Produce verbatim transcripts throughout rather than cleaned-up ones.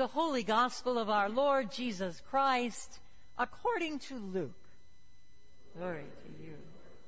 The Holy Gospel of our Lord Jesus Christ, according to Luke. Glory to you.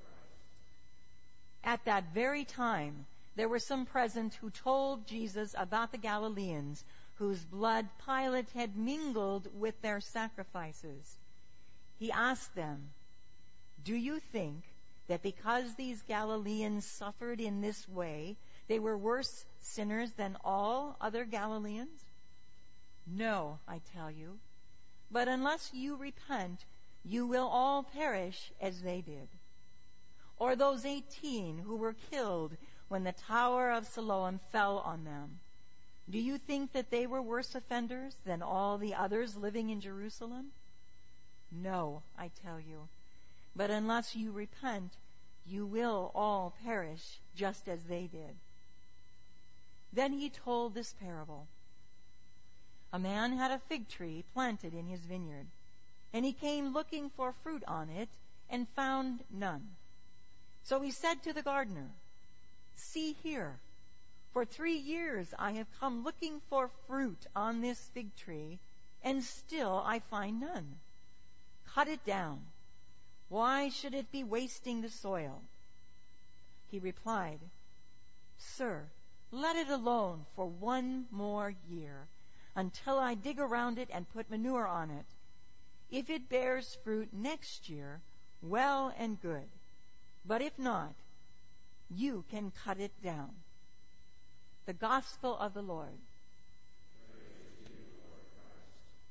At that very time, there were some present who told Jesus about the Galileans, whose blood Pilate had mingled with their sacrifices. He asked them, "Do you think that because these Galileans suffered in this way, they were worse sinners than all other Galileans? No, I tell you. But unless you repent, you will all perish as they did. Or those eighteen who were killed when the tower of Siloam fell on them. Do you think that they were worse offenders than all the others living in Jerusalem? No, I tell you. But unless you repent, you will all perish just as they did." Then he told this parable. A man had a fig tree planted in his vineyard, and he came looking for fruit on it and found none. So he said to the gardener, "See here, for three years I have come looking for fruit on this fig tree, and still I find none. Cut it down. Why should it be wasting the soil?" He replied, "Sir, let it alone for one more year, until I dig around it and put manure on it. If it bears fruit next year, well and good. But if not, you can cut it down." The Gospel of the Lord. Praise to you, Lord Christ.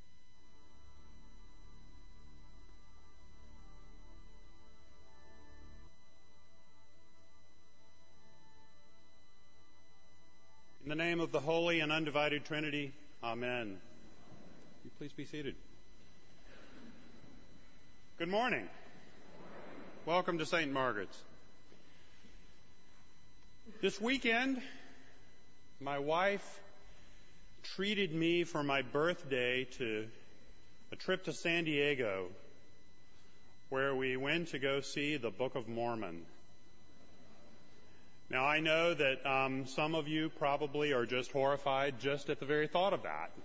In the name of the Holy and Undivided Trinity, Amen. Will you please be seated? Good morning. Welcome to Saint Margaret's. This weekend, my wife treated me for my birthday to a trip to San Diego, where we went to go see the Book of Mormon. Now, I know that um, some of you probably are just horrified just at the very thought of that.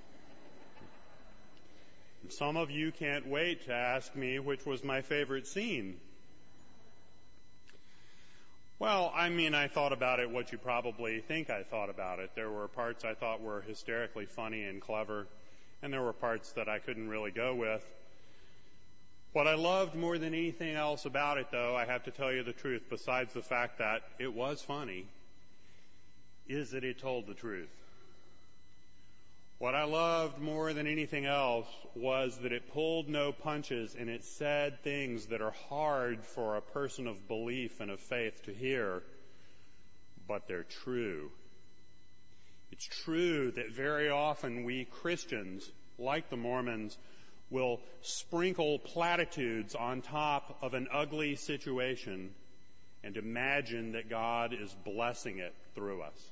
And some of you can't wait to ask me which was my favorite scene. Well, I mean, I thought about it what you probably think I thought about it. There were parts I thought were hysterically funny and clever, and there were parts that I couldn't really go with. What I loved more than anything else about it, though, I have to tell you the truth, besides the fact that it was funny, is that it told the truth. What I loved more than anything else was that it pulled no punches and it said things that are hard for a person of belief and of faith to hear, but they're true. It's true that very often we Christians, like the Mormons, will sprinkle platitudes on top of an ugly situation and imagine that God is blessing it through us.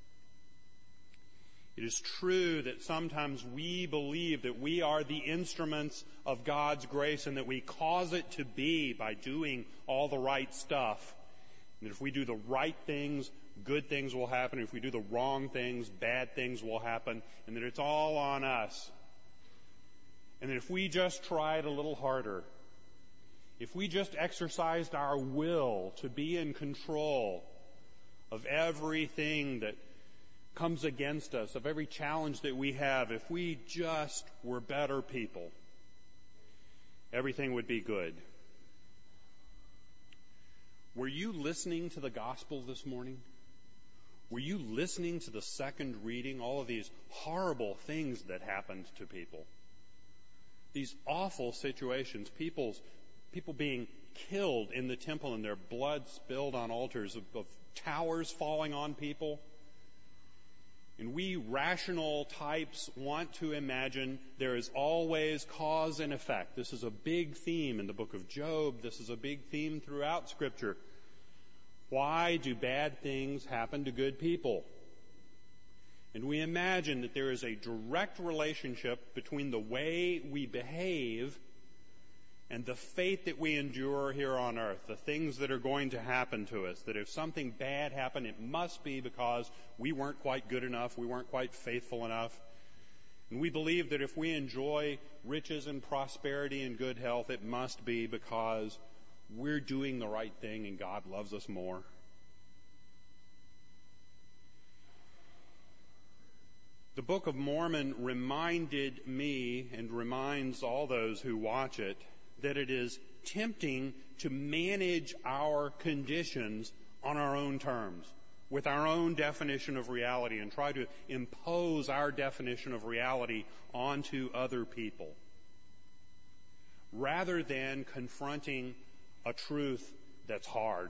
It is true that sometimes we believe that we are the instruments of God's grace and that we cause it to be by doing all the right stuff. And that if we do the right things, good things will happen. If we do the wrong things, bad things will happen. And that it's all on us. And that if we just tried a little harder, if we just exercised our will to be in control of everything that comes against us, of every challenge that we have, if we just were better people, everything would be good. Were you listening to the gospel this morning? Were you listening to the second reading, all of these horrible things that happened to people? These awful situations, people's, people being killed in the temple and their blood spilled on altars, of, of towers falling on people. And we rational types want to imagine there is always cause and effect. This is a big theme in the book of Job. This is a big theme throughout Scripture. Why do bad things happen to good people? And we imagine that there is a direct relationship between the way we behave and the fate that we endure here on earth, the things that are going to happen to us, that if something bad happened, it must be because we weren't quite good enough, we weren't quite faithful enough. And we believe that if we enjoy riches and prosperity and good health, it must be because we're doing the right thing and God loves us more. The Book of Mormon reminded me and reminds all those who watch it that it is tempting to manage our conditions on our own terms, with our own definition of reality, and try to impose our definition of reality onto other people, rather than confronting a truth that's hard.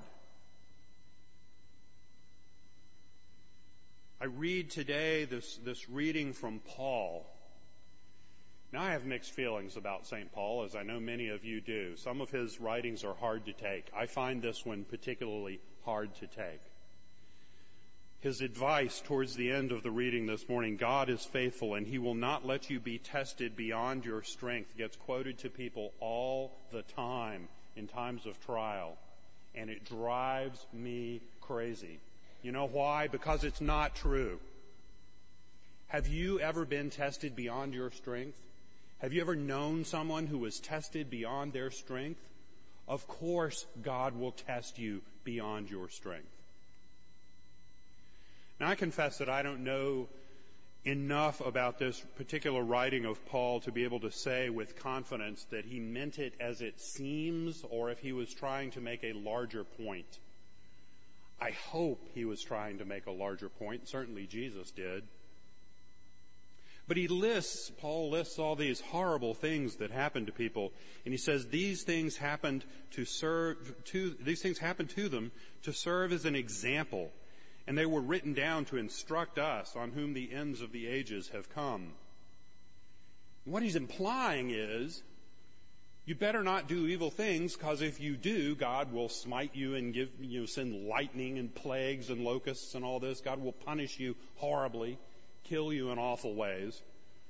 I read today this, this reading from Paul. Now, I have mixed feelings about Saint Paul, as I know many of you do. Some of his writings are hard to take. I find this one particularly hard to take. His advice towards the end of the reading this morning, God is faithful and he will not let you be tested beyond your strength, gets quoted to people all the time in times of trial. And it drives me crazy. You know why? Because it's not true. Have you ever been tested beyond your strength? Have you ever known someone who was tested beyond their strength? Of course, God will test you beyond your strength. Now, I confess that I don't know enough about this particular writing of Paul to be able to say with confidence that he meant it as it seems, or if he was trying to make a larger point. I hope he was trying to make a larger point. Certainly Jesus did. But he lists, Paul lists all these horrible things that happened to people. And he says these things happened to serve, to, these things happened to them to serve as an example. And they were written down to instruct us on whom the ends of the ages have come. What he's implying is, you better not do evil things, because if you do, God will smite you and give you know, send lightning and plagues and locusts and all this. God will punish you horribly, kill you in awful ways.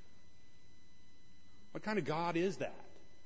What kind of God is that?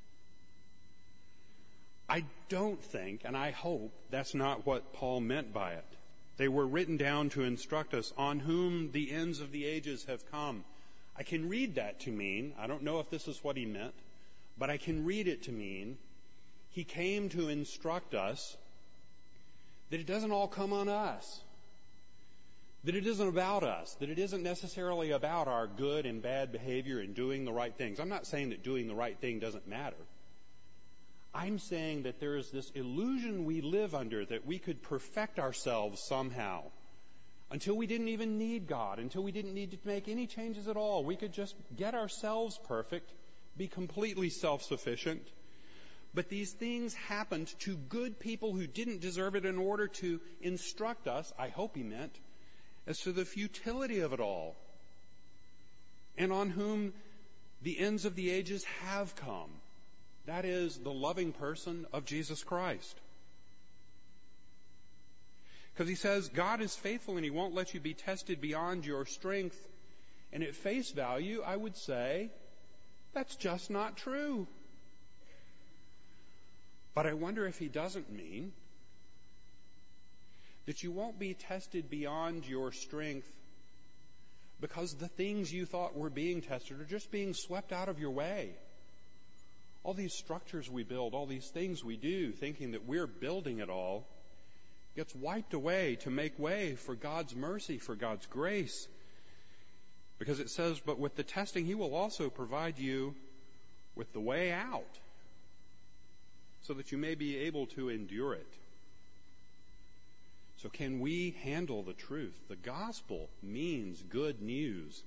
I don't think, and I hope, that's not what Paul meant by it. They were written down to instruct us on whom the ends of the ages have come. I can read that to mean, I don't know if this is what he meant, but I can read it to mean he came to instruct us that it doesn't all come on us, that it isn't about us, that it isn't necessarily about our good and bad behavior and doing the right things. I'm not saying that doing the right thing doesn't matter. I'm saying that there is this illusion we live under that we could perfect ourselves somehow until we didn't even need God, until we didn't need to make any changes at all. We could just get ourselves perfect, be completely self-sufficient. But these things happened to good people who didn't deserve it in order to instruct us, I hope he meant, as to the futility of it all, and on whom the ends of the ages have come. That is, the loving person of Jesus Christ. Because he says, God is faithful and he won't let you be tested beyond your strength. And at face value, I would say, that's just not true. But I wonder if he doesn't mean that you won't be tested beyond your strength because the things you thought were being tested are just being swept out of your way. All these structures we build, all these things we do, thinking that we're building it all, gets wiped away to make way for God's mercy, for God's grace. Because it says, but with the testing, he will also provide you with the way out so that you may be able to endure it. So can we handle the truth? The gospel means good news.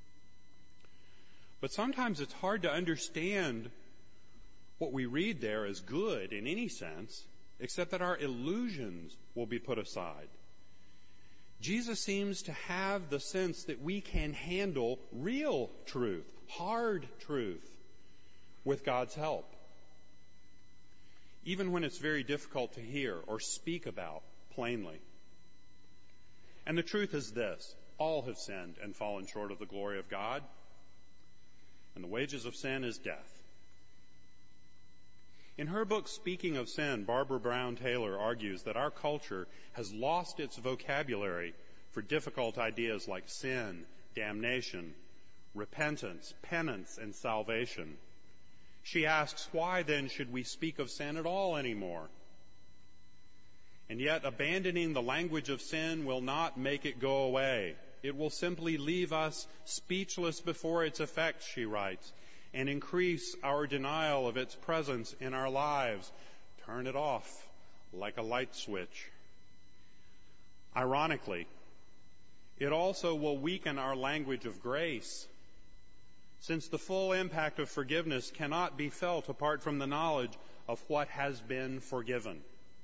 But sometimes it's hard to understand what we read there as good in any sense, except that our illusions will be put aside. Jesus seems to have the sense that we can handle real truth, hard truth, with God's help, even when it's very difficult to hear or speak about plainly. And the truth is this: all have sinned and fallen short of the glory of God, and the wages of sin is death. In her book, Speaking of Sin, Barbara Brown Taylor argues that our culture has lost its vocabulary for difficult ideas like sin, damnation, repentance, penance, and salvation. She asks, why then should we speak of sin at all anymore? And yet, abandoning the language of sin will not make it go away. It will simply leave us speechless before its effects, she writes, and increase our denial of its presence in our lives. Turn it off like a light switch. Ironically, it also will weaken our language of grace, since the full impact of forgiveness cannot be felt apart from the knowledge of what has been forgiven.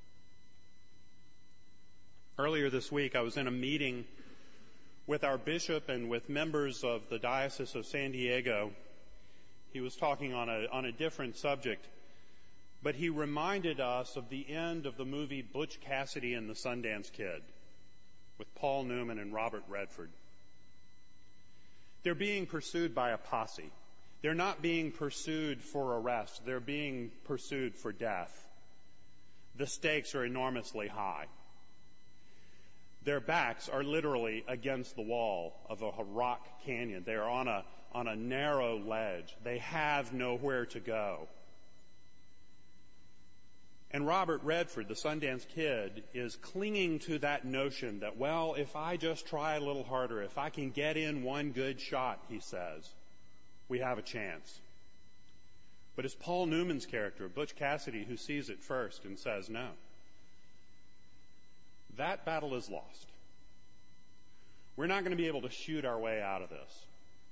Earlier this week, I was in a meeting with our bishop and with members of the Diocese of San Diego. He was talking on a, on a different subject, but he reminded us of the end of the movie Butch Cassidy and the Sundance Kid with Paul Newman and Robert Redford. They're being pursued by a posse. They're not being pursued for arrest. They're being pursued for death. The stakes are enormously high. Their backs are literally against the wall of a rock canyon. They are on a, on a narrow ledge. They have nowhere to go. And Robert Redford, the Sundance Kid, is clinging to that notion that, well, if I just try a little harder, if I can get in one good shot, he says, we have a chance. But it's Paul Newman's character, Butch Cassidy, who sees it first and says no. That battle is lost. We're not going to be able to shoot our way out of this.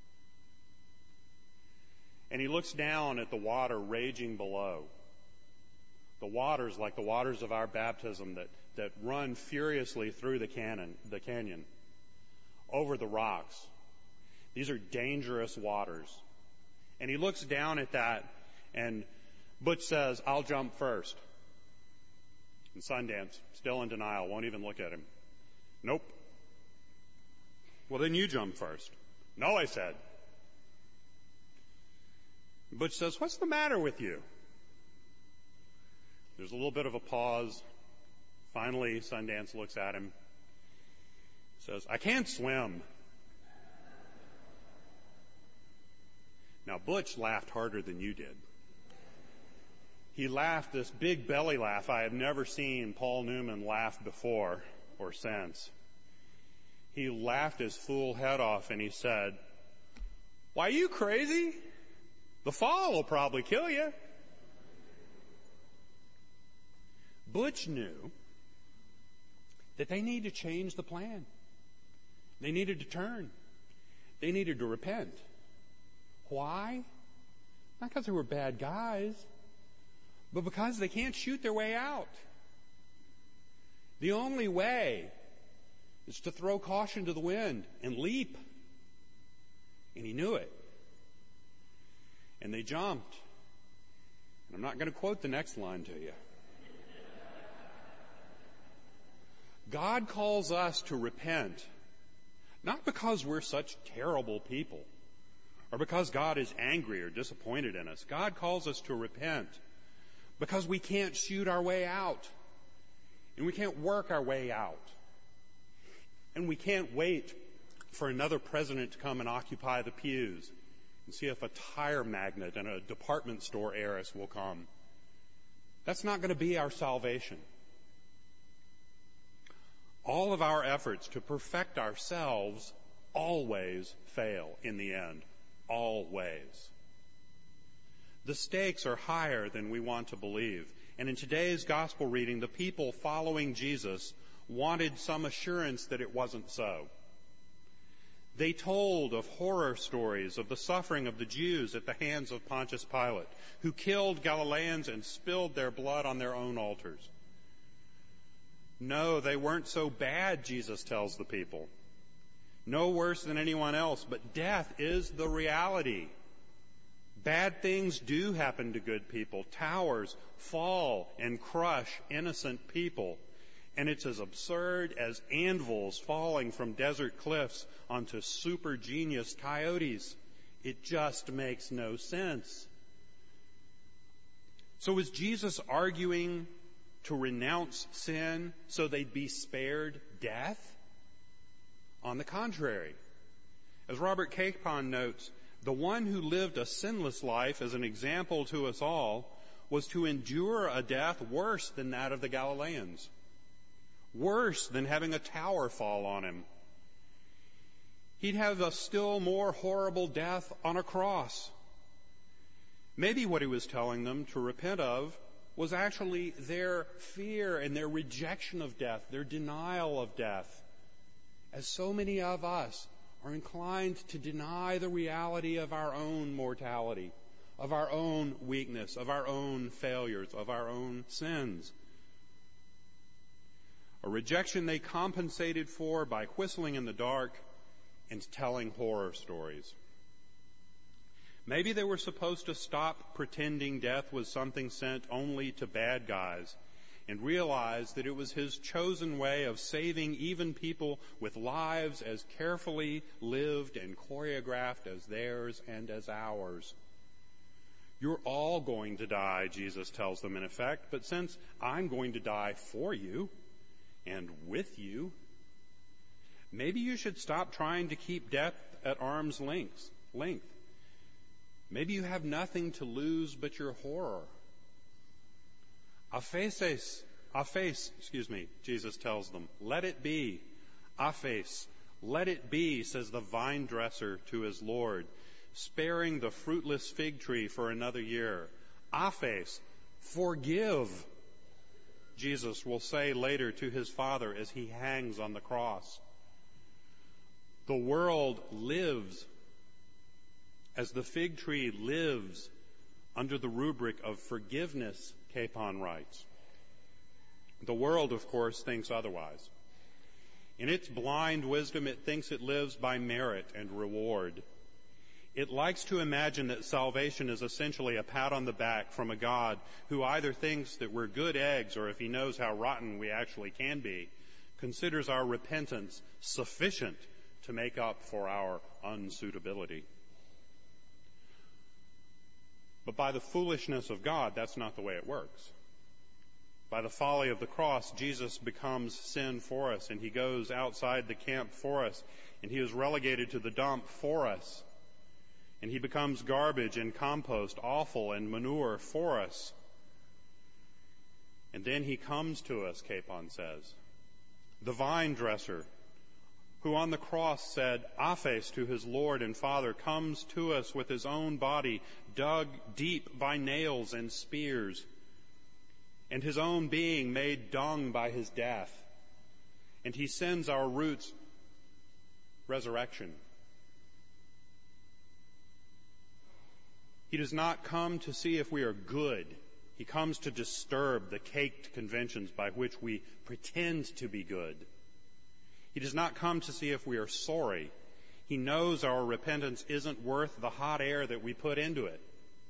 And he looks down at the water raging below. The waters like the waters of our baptism that, that run furiously through the canyon, the canyon, over the rocks. These are dangerous waters. And he looks down at that, and Butch says, I'll jump first. And Sundance, still in denial, won't even look at him. Nope. Well, then you jump first. No, I said. Butch says, what's the matter with you? There's a little bit of a pause. Finally, Sundance looks at him, says, I can't swim. Now, Butch laughed harder than you did. He laughed this big belly laugh I have never seen Paul Newman laugh before or since. He laughed his fool head off and he said, why, you crazy? The fall will probably kill you. Butch knew that they needed to change the plan. They needed to turn. They needed to repent. Why? Not because they were bad guys, but because they can't shoot their way out. The only way is to throw caution to the wind and leap. And he knew it. And they jumped. And I'm not going to quote the next line to you. God calls us to repent, not because we're such terrible people, or because God is angry or disappointed in us. God calls us to repent because we can't shoot our way out, and we can't work our way out, and we can't wait for another president to come and occupy the pews and see if a tire magnate and a department store heiress will come. That's not going to be our salvation. All of our efforts to perfect ourselves always fail in the end. Always. The stakes are higher than we want to believe. And in today's gospel reading, the people following Jesus wanted some assurance that it wasn't so. They told of horror stories of the suffering of the Jews at the hands of Pontius Pilate, who killed Galileans and spilled their blood on their own altars. No, they weren't so bad, Jesus tells the people. No worse than anyone else, but death is the reality. Bad things do happen to good people. Towers fall and crush innocent people. And it's as absurd as anvils falling from desert cliffs onto super genius coyotes. It just makes no sense. So is Jesus arguing to renounce sin so they'd be spared death? On the contrary, As Robert Capon notes, the one who lived a sinless life as an example to us all was to endure a death worse than that of the Galileans, worse than having a tower fall on him. He'd have a still more horrible death on a cross. Maybe what he was telling them to repent of was actually their fear and their rejection of death, their denial of death, as so many of us are inclined to deny the reality of our own mortality, of our own weakness, of our own failures, of our own sins. A rejection they compensated for by whistling in the dark and telling horror stories. Maybe they were supposed to stop pretending death was something sent only to bad guys and realize that it was his chosen way of saving even people with lives as carefully lived and choreographed as theirs and as ours. You're all going to die, Jesus tells them in effect, but since I'm going to die for you and with you, maybe you should stop trying to keep death at arm's length. length. Maybe you have nothing to lose but your horror. Aphesis, aphes, excuse me, Jesus tells them. Let it be. Aphes, let it be, says the vine dresser to his Lord, sparing the fruitless fig tree for another year. Aphes, forgive, Jesus will say later to his Father as he hangs on the cross. The world lives as the fig tree lives under the rubric of forgiveness, Capon writes. The world, of course, thinks otherwise. In its blind wisdom, it thinks it lives by merit and reward. It likes to imagine that salvation is essentially a pat on the back from a God who either thinks that we're good eggs or, if he knows how rotten we actually can be, considers our repentance sufficient to make up for our unsuitability. But by the foolishness of God, that's not the way it works. By the folly of the cross, Jesus becomes sin for us, and he goes outside the camp for us, and he is relegated to the dump for us. And he becomes garbage and compost, offal and manure for us. And then he comes to us, Capon says, the vine dresser, who on the cross said, Aphes to his Lord and Father, comes to us with his own body dug deep by nails and spears, and his own being made dung by his death. And he sends our roots resurrection. He does not come to see if we are good. He comes to disturb the caked conventions by which we pretend to be good. He does not come to see if we are sorry. He knows our repentance isn't worth the hot air that we put into it.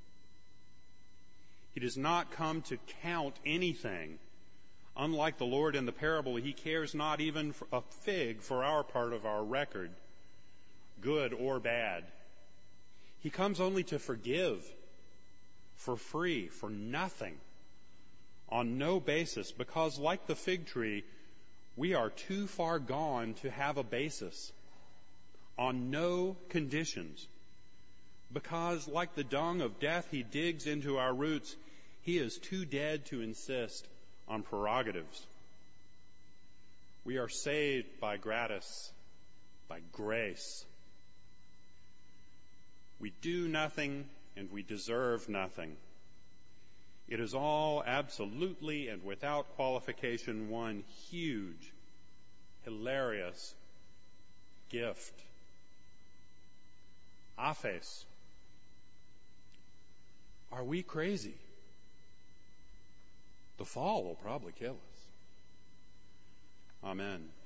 He does not come to count anything. Unlike the Lord in the parable, he cares not even for a fig for our part of our record, good or bad. He comes only to forgive for free, for nothing, on no basis, because like the fig tree, we are too far gone to have a basis, on no conditions. Because like the dung of death he digs into our roots, he is too dead to insist on prerogatives. We are saved by gratis, by grace. We do nothing and we deserve nothing. It is all absolutely and without qualification one huge, hilarious gift. Aphes. Are we crazy? The fall will probably kill us. Amen.